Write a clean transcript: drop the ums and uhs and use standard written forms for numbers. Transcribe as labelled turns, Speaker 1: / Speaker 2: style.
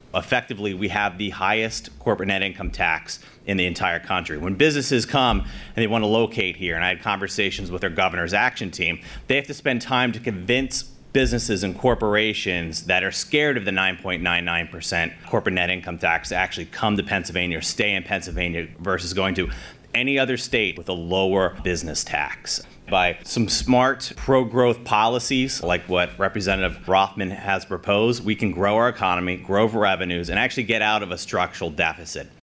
Speaker 1: Effectively, we have the highest corporate net income tax in the entire country. When businesses come and they want to locate here, and I had conversations with our governor's action team, they have to spend time to convince businesses and corporations that are scared of the 9.99% corporate net income tax to actually come to Pennsylvania or stay in Pennsylvania versus going to any other state with a lower business tax. By some smart pro-growth policies like what Representative Rothman has proposed, we can grow our economy, grow revenues, and actually get out of a structural deficit.